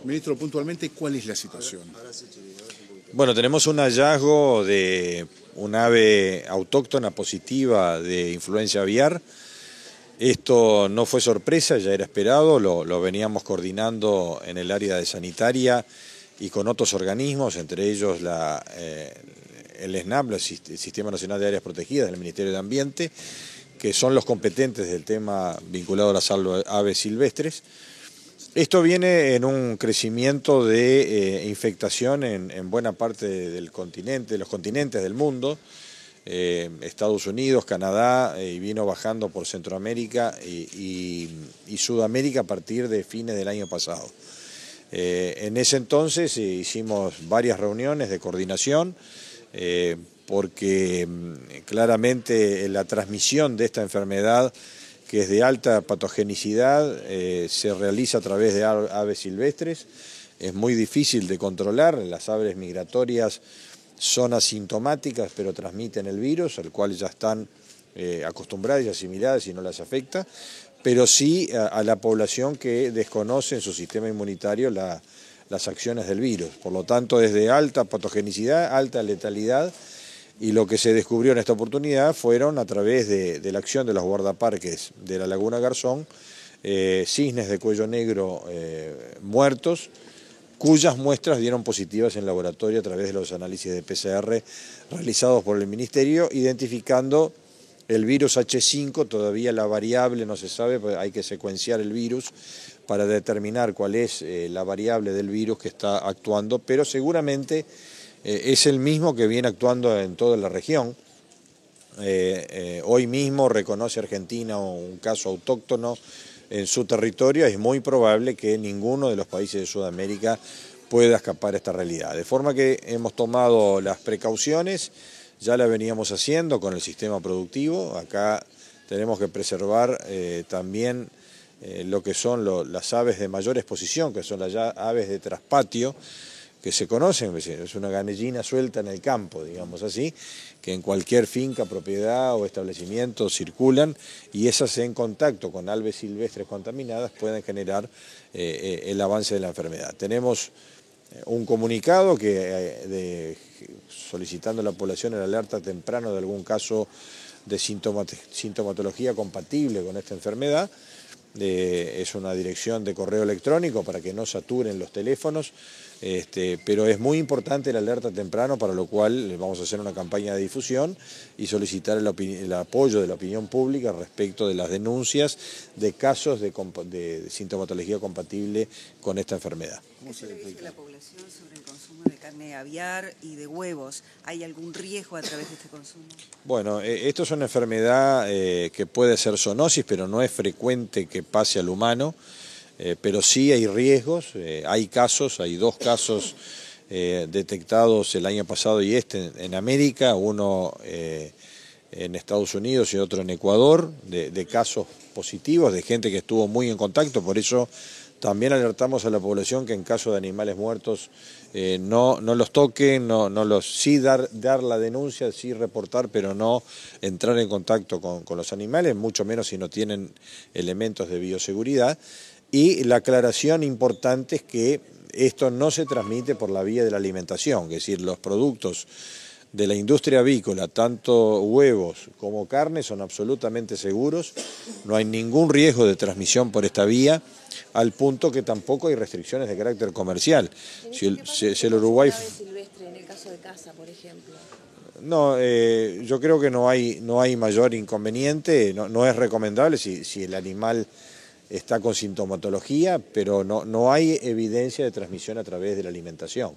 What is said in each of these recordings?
Ministro, puntualmente, ¿cuál es la situación? Bueno, tenemos un hallazgo de un ave autóctona positiva de influenza aviar. Esto no fue sorpresa, ya era esperado, lo veníamos coordinando en el área de sanitaria y con otros organismos, entre ellos el SNAP, el Sistema Nacional de Áreas Protegidas del Ministerio de Ambiente, que son los competentes del tema vinculado a las aves silvestres. Esto viene en un crecimiento de infectación en buena parte del continente, de los continentes del mundo, Estados Unidos, Canadá, y vino bajando por Centroamérica y Sudamérica a partir de fines del año pasado. En ese entonces hicimos varias reuniones de coordinación, porque claramente la transmisión de esta enfermedad, que es de alta patogenicidad, se realiza a través de aves silvestres. Es muy difícil de controlar. Las aves migratorias son asintomáticas, pero transmiten el virus, al cual ya están acostumbradas y asimiladas y no las afecta, pero sí a la población que desconoce en su sistema inmunitario las acciones del virus. Por lo tanto, es de alta patogenicidad, alta letalidad. Y lo que se descubrió en esta oportunidad fueron, a través de la acción de los guardaparques de la Laguna Garzón, cisnes de cuello negro muertos, cuyas muestras dieron positivas en laboratorio a través de los análisis de PCR realizados por el Ministerio, identificando el virus H5. Todavía la variable no se sabe, pues hay que secuenciar el virus para determinar cuál es la variable del virus que está actuando, pero seguramente es el mismo que viene actuando en toda la región. Hoy mismo reconoce Argentina un caso autóctono en su territorio. Es muy probable que ninguno de los países de Sudamérica pueda escapar a esta realidad. De forma que hemos tomado las precauciones, ya la veníamos haciendo con el sistema productivo. Acá tenemos que preservar también lo que son las aves de mayor exposición, que son las aves de traspatio, que se conocen, es una gallina suelta en el campo, digamos así, que en cualquier finca, propiedad o establecimiento circulan, y esas en contacto con aves silvestres contaminadas pueden generar el avance de la enfermedad. Tenemos un comunicado solicitando a la población el alerta temprano de algún caso de sintomatología compatible con esta enfermedad. Es una dirección de correo electrónico para que no saturen los teléfonos, pero es muy importante el alerta temprano, para lo cual vamos a hacer una campaña de difusión y solicitar el apoyo de la opinión pública respecto de las denuncias de casos de sintomatología compatible con esta enfermedad. ¿Qué se le dice a la población sobre el consumo de carne aviar y de huevos? ¿Hay algún riesgo a través de este consumo? Bueno, esto es una enfermedad que puede ser zoonosis, pero no es frecuente que pase al humano, pero sí hay riesgos. Hay dos casos detectados el año pasado y en América, uno en Estados Unidos y otro en Ecuador, de casos positivos, de gente que estuvo muy en contacto. Por eso también alertamos a la población que en caso de animales muertos no los toquen, sí dar la denuncia, sí reportar, pero no entrar en contacto con los animales, mucho menos si no tienen elementos de bioseguridad. Y la aclaración importante es que esto no se transmite por la vía de la alimentación, es decir, los productos de la industria avícola, tanto huevos como carne, son absolutamente seguros, no hay ningún riesgo de transmisión por esta vía, al punto que tampoco hay restricciones de carácter comercial. Si el Uruguay silvestre en el caso de caza, por ejemplo. No, yo creo que no hay mayor inconveniente, no es recomendable si el animal está con sintomatología, pero no hay evidencia de transmisión a través de la alimentación.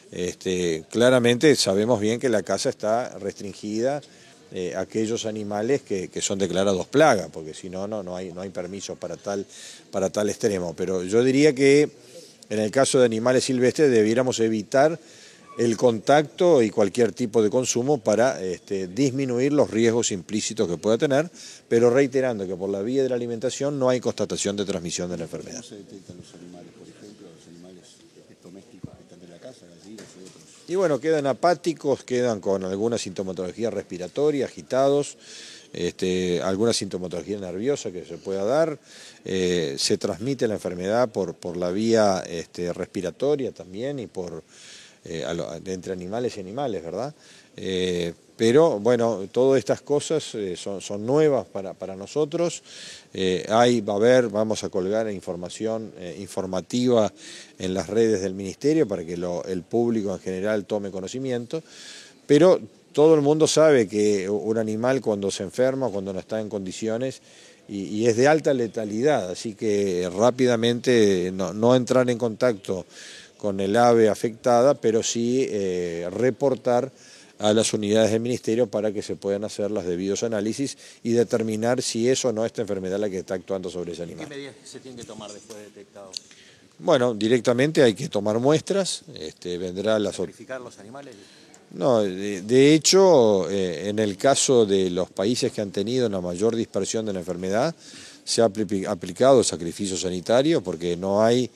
Claramente sabemos bien que la caza está restringida a aquellos animales que son declarados plaga, porque si no hay permiso para tal extremo. Pero yo diría que en el caso de animales silvestres debiéramos evitar el contacto y cualquier tipo de consumo para disminuir los riesgos implícitos que pueda tener, pero reiterando que por la vía de la alimentación no hay constatación de transmisión de la enfermedad. ¿Cómo se detectan los animales, por ejemplo, los animales domésticos que están en la casa, gallinas y otros? Y bueno, quedan apáticos, quedan con alguna sintomatología respiratoria, agitados, alguna sintomatología nerviosa que se pueda dar, se transmite la enfermedad por la vía respiratoria también y entre animales y animales, ¿verdad? Pero bueno, todas estas cosas son nuevas para nosotros. Vamos a colgar información informativa en las redes del Ministerio para que el público en general tome conocimiento, pero todo el mundo sabe que un animal cuando se enferma, cuando no está en condiciones, y es de alta letalidad, así que rápidamente no entrar en contacto con el ave afectada, pero sí reportar a las unidades del Ministerio para que se puedan hacer los debidos análisis y determinar si es o no esta enfermedad la que está actuando sobre ese animal. ¿Qué medidas se tienen que tomar después de detectado? Bueno, directamente hay que tomar muestras, vendrá la... ¿Sacrificar los animales? No, de hecho, en el caso de los países que han tenido una mayor dispersión de la enfermedad, se ha aplicado sacrificio sanitario porque no hay...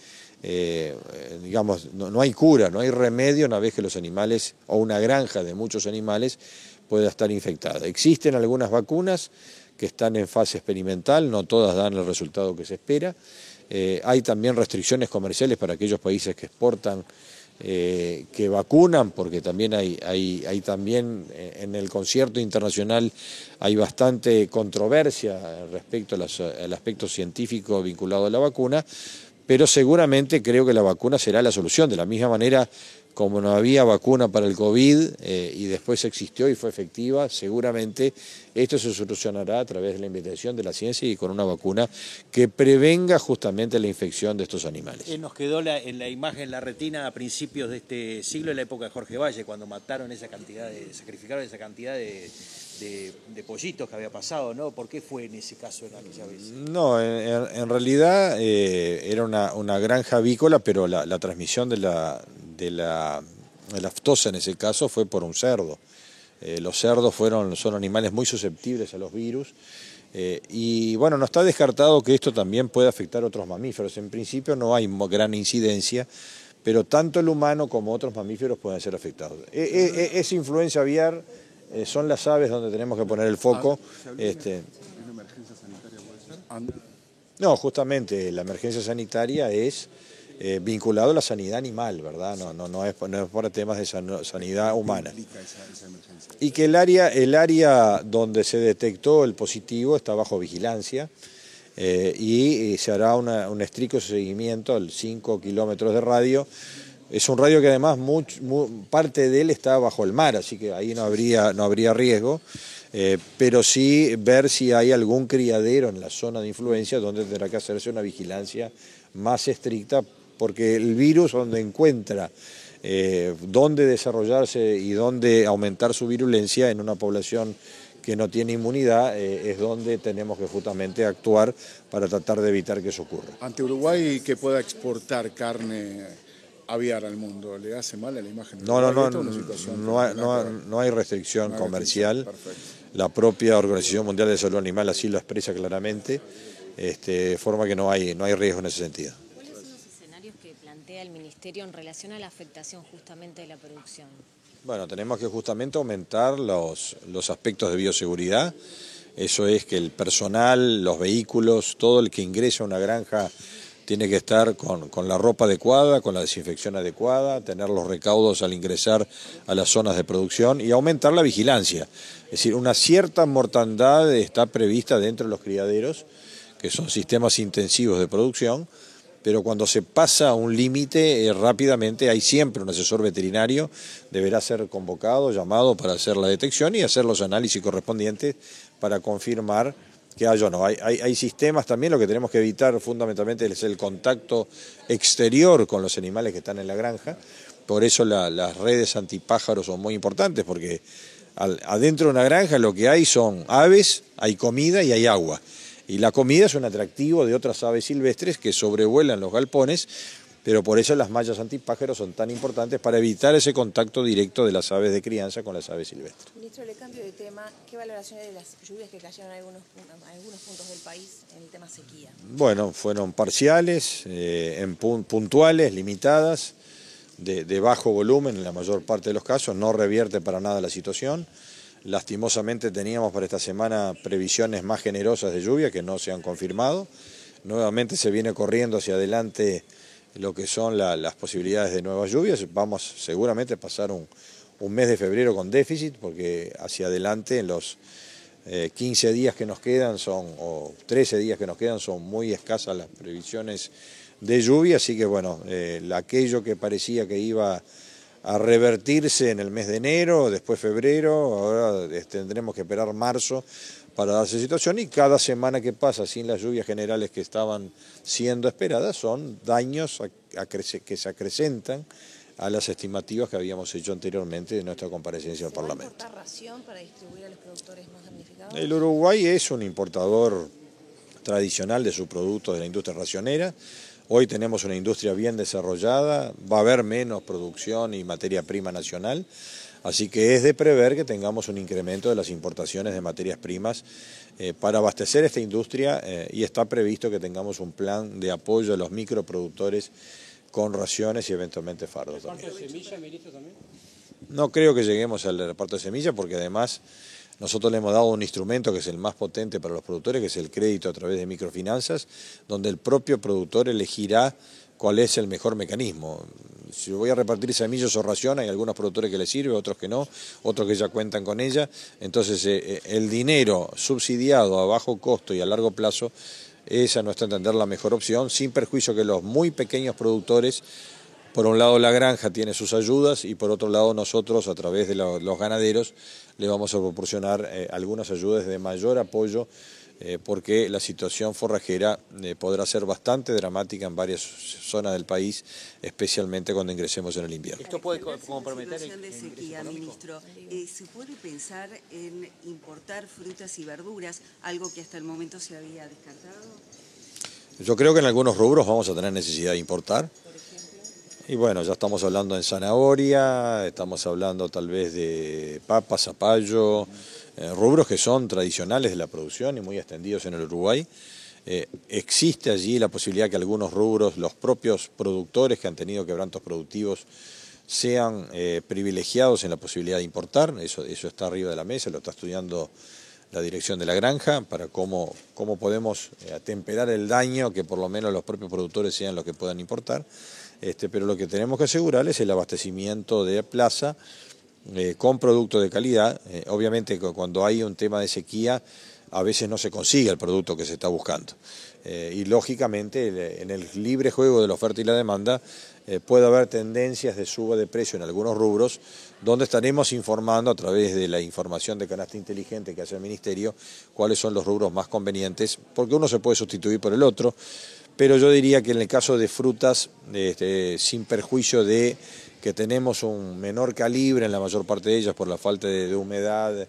no hay cura, no hay remedio una vez que los animales o una granja de muchos animales pueda estar infectada. Existen algunas vacunas que están en fase experimental, no todas dan el resultado que se espera. Hay también restricciones comerciales para aquellos países que exportan, que vacunan, porque también hay también en el concierto internacional hay bastante controversia respecto al aspecto científico vinculado a la vacuna. Pero seguramente creo que la vacuna será la solución, de la misma manera como no había vacuna para el COVID y después existió y fue efectiva, seguramente esto se solucionará a través de la investigación de la ciencia y con una vacuna que prevenga justamente la infección de estos animales. Nos quedó en la imagen, la retina a principios de este siglo, en la época de Jorge Valle, cuando sacrificaron esa cantidad de pollitos que había pasado, ¿no? ¿Por qué fue en ese caso en aquella vez? No, en realidad era una granja avícola, pero la transmisión de la aftosa en ese caso fue por un cerdo. Los cerdos son animales muy susceptibles a los virus y bueno, no está descartado que esto también pueda afectar a otros mamíferos. En principio no hay gran incidencia, pero tanto el humano como otros mamíferos pueden ser afectados. Es influenza aviar. Son las aves donde tenemos que poner el foco. ¿Una emergencia sanitaria puede ser? No, justamente la emergencia sanitaria es vinculado a la sanidad animal, ¿verdad? No es por temas de sanidad humana. ¿Qué implica esa emergencia? Y que el área donde se detectó el positivo está bajo vigilancia y se hará un estricto seguimiento a 5 kilómetros de radio. Es un radio que además parte de él está bajo el mar, así que ahí no habría riesgo, pero sí ver si hay algún criadero en la zona de influencia donde tendrá que hacerse una vigilancia más estricta, porque el virus donde encuentra dónde desarrollarse y dónde aumentar su virulencia en una población que no tiene inmunidad, es donde tenemos que justamente actuar para tratar de evitar que eso ocurra. Ante Uruguay, que pueda exportar carne aviar al mundo, ¿le hace mal a la imagen? No hay restricción comercial. Perfecto. La propia Organización Mundial de Salud Animal así lo expresa claramente, de forma que no hay riesgo en ese sentido. ¿Cuáles son los escenarios que plantea el Ministerio en relación a la afectación justamente de la producción? Bueno, tenemos que justamente aumentar los aspectos de bioseguridad. Eso es que el personal, los vehículos, todo el que ingresa a una granja tiene que estar con la ropa adecuada, con la desinfección adecuada, tener los recaudos al ingresar a las zonas de producción y aumentar la vigilancia. Es decir, una cierta mortandad está prevista dentro de los criaderos, que son sistemas intensivos de producción, pero cuando se pasa un límite, rápidamente hay siempre un asesor veterinario, deberá ser convocado, llamado para hacer la detección y hacer los análisis correspondientes para confirmar que hay o no. Hay sistemas también, lo que tenemos que evitar fundamentalmente es el contacto exterior con los animales que están en la granja, por eso las redes antipájaros son muy importantes, porque adentro de una granja lo que hay son aves, hay comida y hay agua. Y la comida es un atractivo de otras aves silvestres que sobrevuelan los galpones, pero por eso las mallas antipájaros son tan importantes para evitar ese contacto directo de las aves de crianza con las aves silvestres. Ministro, le cambio de tema. ¿Qué valoraciones de las lluvias que cayeron en algunos puntos del país en el tema sequía? Bueno, fueron parciales, puntuales, limitadas, de bajo volumen en la mayor parte de los casos, no revierte para nada la situación. Lastimosamente teníamos para esta semana previsiones más generosas de lluvia que no se han confirmado. Nuevamente se viene corriendo hacia adelante lo que son las posibilidades de nuevas lluvias. Vamos seguramente a pasar un mes de febrero con déficit, porque hacia adelante en los 15 días que nos quedan o 13 días que nos quedan son muy escasas las previsiones de lluvia, así que bueno, aquello que parecía que iba a revertirse en el mes de enero, después febrero, ahora tendremos que esperar marzo para darse situación, y cada semana que pasa sin las lluvias generales que estaban siendo esperadas son daños que se acrecentan a las estimativas que habíamos hecho anteriormente de nuestra comparecencia al Parlamento. ¿Se va a importar ración para distribuir a los productores más damnificados? El Uruguay es un importador tradicional de sus productos de la industria racionera. Hoy tenemos una industria bien desarrollada, va a haber menos producción y materia prima nacional, así que es de prever que tengamos un incremento de las importaciones de materias primas para abastecer esta industria, y está previsto que tengamos un plan de apoyo a los microproductores con raciones y eventualmente fardos. ¿Reparto de semilla, ministro, también? No creo que lleguemos al reparto de semillas, porque además nosotros le hemos dado un instrumento que es el más potente para los productores, que es el crédito a través de microfinanzas, donde el propio productor elegirá cuál es el mejor mecanismo. Si voy a repartir semillas o ración, hay algunos productores que les sirve, otros que no, otros que ya cuentan con ella. Entonces el dinero subsidiado a bajo costo y a largo plazo es, a nuestro entender, la mejor opción, sin perjuicio que los muy pequeños productores, por un lado la granja tiene sus ayudas y por otro lado nosotros, a través de los ganaderos, le vamos a proporcionar algunas ayudas de mayor apoyo, porque la situación forrajera podrá ser bastante dramática en varias zonas del país, especialmente cuando ingresemos en el invierno. ¿Esto puede comprometer situación de sequía, ministro? ¿Se puede pensar en importar frutas y verduras, algo que hasta el momento se había descartado? Yo creo que en algunos rubros vamos a tener necesidad de importar. Y bueno, ya estamos hablando en zanahoria, estamos hablando tal vez de papa, zapallo, rubros que son tradicionales de la producción y muy extendidos en el Uruguay. Existe allí la posibilidad que algunos rubros, los propios productores que han tenido quebrantos productivos, sean privilegiados en la posibilidad de importar. Eso está arriba de la mesa, lo está estudiando la dirección de la granja, para cómo podemos atemperar el daño, que por lo menos los propios productores sean los que puedan importar. Pero lo que tenemos que asegurar es el abastecimiento de plaza con productos de calidad. Obviamente cuando hay un tema de sequía, a veces no se consigue el producto que se está buscando. Y lógicamente en el libre juego de la oferta y la demanda puede haber tendencias de suba de precio en algunos rubros, donde estaremos informando a través de la información de canasta inteligente que hace el Ministerio cuáles son los rubros más convenientes, porque uno se puede sustituir por el otro. Pero yo diría que en el caso de frutas, sin perjuicio de que tenemos un menor calibre en la mayor parte de ellas por la falta de humedad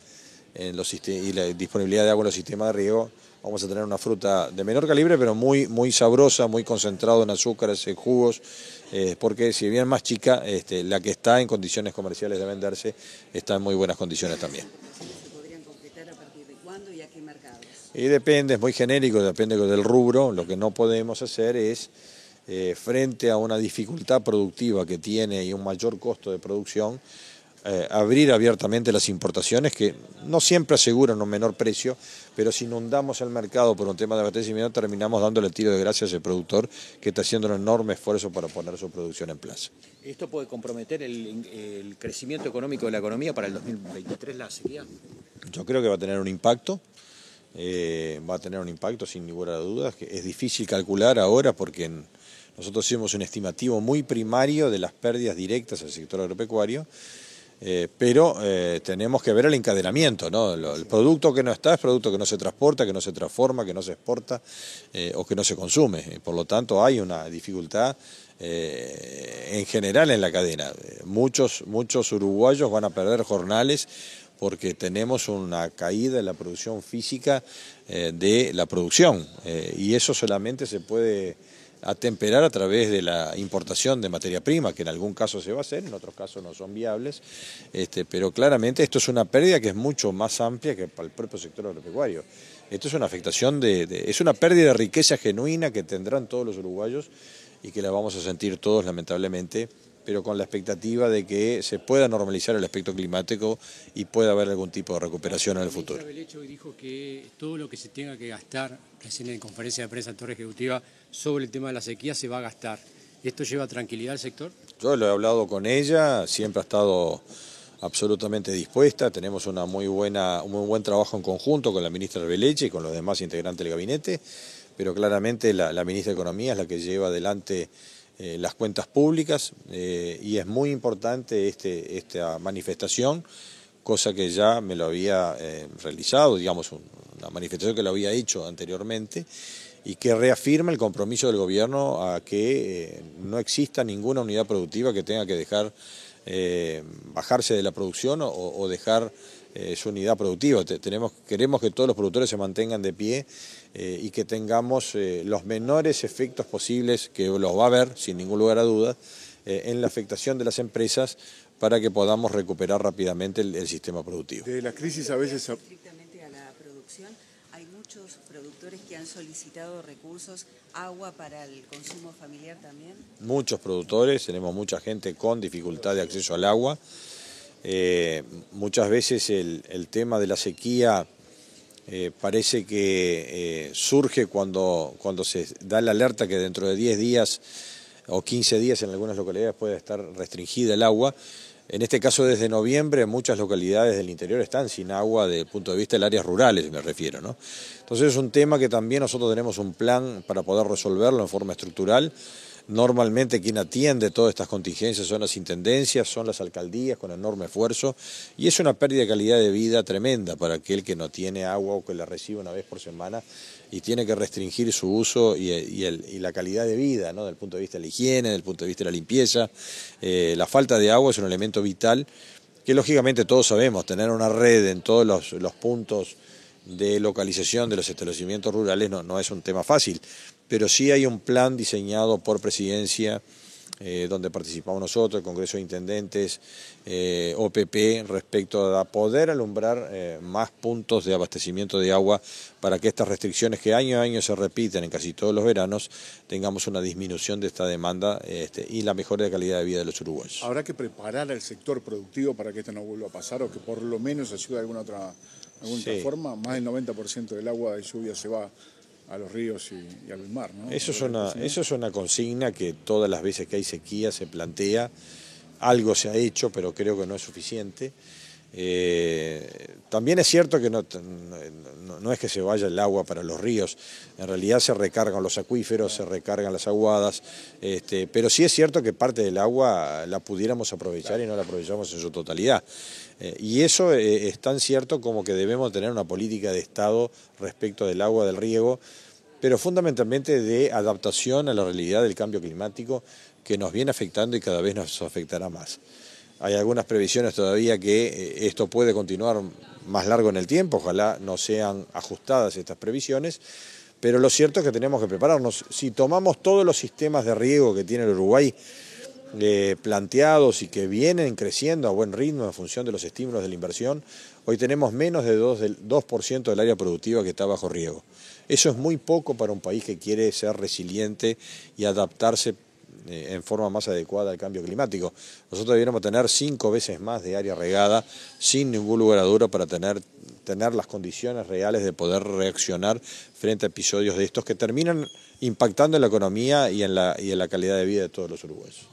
y la disponibilidad de agua en los sistemas de riego, vamos a tener una fruta de menor calibre, pero muy, muy sabrosa, muy concentrado en azúcares, en jugos, porque si bien más chica, la que está en condiciones comerciales de venderse está en muy buenas condiciones también. ¿Se podrían concretar a partir de cuándo y a qué mercados? Y depende, es muy genérico, depende del rubro. Lo que no podemos hacer es, frente a una dificultad productiva que tiene y un mayor costo de producción, abrir abiertamente las importaciones, que no siempre aseguran un menor precio, pero si inundamos el mercado por un tema de abastecimiento, terminamos dándole el tiro de gracia a ese productor que está haciendo un enorme esfuerzo para poner su producción en plaza. ¿Esto puede comprometer el crecimiento económico de la economía para el 2023, la sequía? Yo creo que va a tener un impacto. Va a tener un impacto sin ninguna duda, que es difícil calcular ahora porque nosotros hicimos un estimativo muy primario de las pérdidas directas al sector agropecuario, pero tenemos que ver el encadenamiento, ¿no? El producto que no está es producto que no se transporta, que no se transforma, que no se exporta o que no se consume. Por lo tanto hay una dificultad en general en la cadena. Muchos uruguayos van a perder jornales porque tenemos una caída en la producción física de la producción, y eso solamente se puede atemperar a través de la importación de materia prima, que en algún caso se va a hacer, en otros casos no son viables, pero claramente esto es una pérdida que es mucho más amplia que para el propio sector agropecuario. Esto es una afectación es una pérdida de riqueza genuina que tendrán todos los uruguayos y que la vamos a sentir todos lamentablemente pero con la expectativa de que se pueda normalizar el aspecto climático y pueda haber algún tipo de recuperación en el futuro. El ministro Belecho dijo que todo lo que se tenga que gastar, recién en conferencia de prensa en Torre Ejecutiva, sobre el tema de la sequía se va a gastar. ¿Esto lleva tranquilidad al sector? Yo lo he hablado con ella, siempre ha estado absolutamente dispuesta, tenemos un muy buen trabajo en conjunto con la ministra Beleche y con los demás integrantes del gabinete, pero claramente la ministra de Economía es la que lleva adelante las cuentas públicas y es muy importante esta manifestación, cosa que ya me lo había realizado, digamos, una manifestación que lo había hecho anteriormente y que reafirma el compromiso del gobierno a que no exista ninguna unidad productiva que tenga que dejar bajarse de la producción o dejar su unidad productiva. Queremos que todos los productores se mantengan de pie y que tengamos los menores efectos posibles, que los va a haber, sin ningún lugar a dudas, en la afectación de las empresas para que podamos recuperar rápidamente el sistema productivo. De la crisis a veces... Estrictamente a la producción, hay muchos productores que han solicitado recursos, agua para el consumo familiar también. Muchos productores, tenemos mucha gente con dificultad de acceso al agua. Muchas veces el tema de la sequía parece que surge cuando se da la alerta que dentro de 10 días o 15 días en algunas localidades puede estar restringida el agua. En este caso, desde noviembre, muchas localidades del interior están sin agua desde el punto de vista de áreas rurales, me refiero, ¿no? Entonces es un tema que también nosotros tenemos un plan para poder resolverlo en forma estructural. Normalmente quien atiende todas estas contingencias son las intendencias, son las alcaldías con enorme esfuerzo y es una pérdida de calidad de vida tremenda para aquel que no tiene agua o que la recibe una vez por semana y tiene que restringir su uso y la calidad de vida, ¿no? Desde el punto de vista de la higiene, desde el punto de vista de la limpieza. La falta de agua es un elemento vital que lógicamente todos sabemos, tener una red en todos los puntos de localización de los establecimientos rurales no es un tema fácil, pero sí hay un plan diseñado por Presidencia, donde participamos nosotros, el Congreso de Intendentes, OPP, respecto a poder alumbrar más puntos de abastecimiento de agua para que estas restricciones que año a año se repiten en casi todos los veranos, tengamos una disminución de esta demanda y la mejora de calidad de vida de los uruguayos. ¿Habrá que preparar al sector productivo para que esto no vuelva a pasar o que por lo menos ayude de alguna otra forma? Más del 90% del agua de lluvia se va a los ríos y al mar, ¿no? Eso es una consigna que todas las veces que hay sequía se plantea. Algo se ha hecho, pero creo que no es suficiente. También es cierto que no es que se vaya el agua para los ríos, en realidad se recargan los acuíferos, se recargan las aguadas, pero sí es cierto que parte del agua la pudiéramos aprovechar y no la aprovechamos en su totalidad. Y eso es tan cierto como que debemos tener una política de Estado respecto del agua, del riego, pero fundamentalmente de adaptación a la realidad del cambio climático que nos viene afectando y cada vez nos afectará más. Hay algunas previsiones todavía que esto puede continuar más largo en el tiempo, ojalá no sean ajustadas estas previsiones, pero lo cierto es que tenemos que prepararnos. Si tomamos todos los sistemas de riego que tiene el Uruguay planteados y que vienen creciendo a buen ritmo en función de los estímulos de la inversión, hoy tenemos menos del 2% del área productiva que está bajo riego. Eso es muy poco para un país que quiere ser resiliente y adaptarse en forma más adecuada al cambio climático. Nosotros deberíamos tener 5 veces más de área regada sin ningún lugar a duda para tener las condiciones reales de poder reaccionar frente a episodios de estos que terminan impactando en la economía y en la calidad de vida de todos los uruguayos.